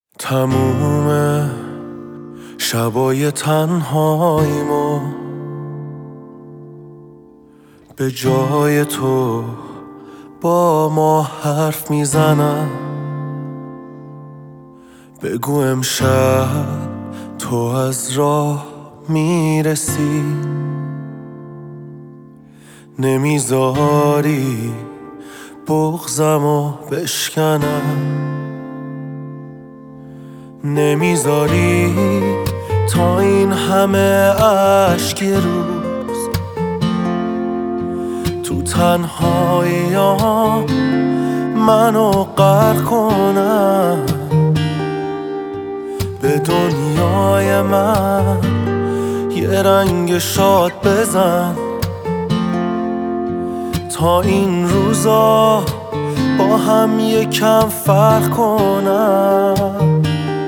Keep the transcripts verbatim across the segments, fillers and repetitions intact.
تموم شبای تنهاییمو به جای تو با ما حرف میزنم. بگو امشب تو از راه میرسی، نمیذاری بغضمو بشکنم، نمیذاری تا این همه عشق یه روز تو تنهایی‌ام منو غرق کنم. به دنیای من یه رنگ شاد بزن تا این روزا با هم یکم فرق کنم.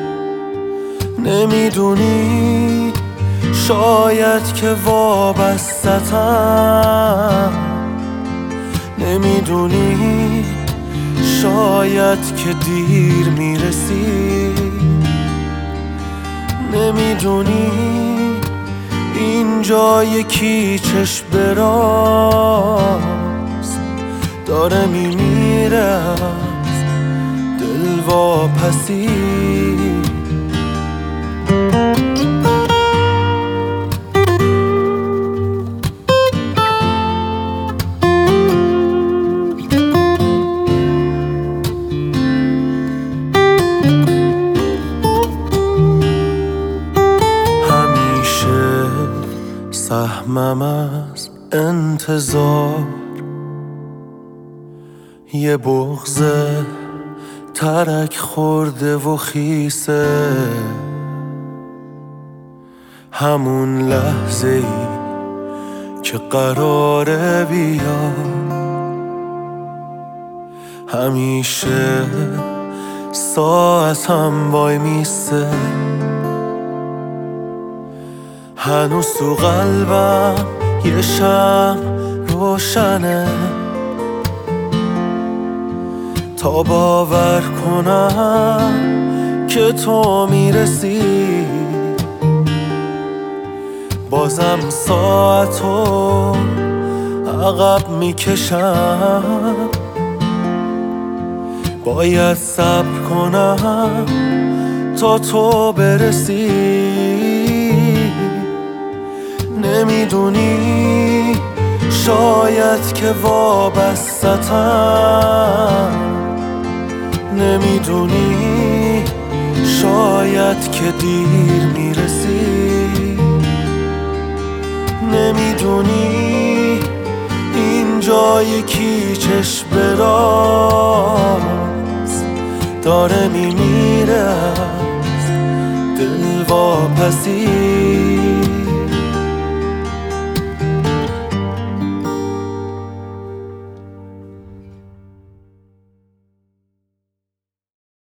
نمیدونی شاید که وابسته‌ام، نمیدونی شاید که دیر میرسی، نمیدونی اینجا یکی چشم براست داره میمیره از دل واپسی. سهمم از انتظار یه بغض ترک خورده و خیسه، همون لحظه ای که قراره بیا همیشه ساعتم وای میسته. هنوز تو قلبم یه شمع روشنه تا باور کنم که تو میرسی. بازم ساعتو عقب میکشم، باید صبر کنم تا تو برسی. نمیدونی شاید که وابسته‌ام، نمیدونی شاید که دیر میرسی، نمیدونی اینجا یکی چشم براست داره میمیره از دل واپسی.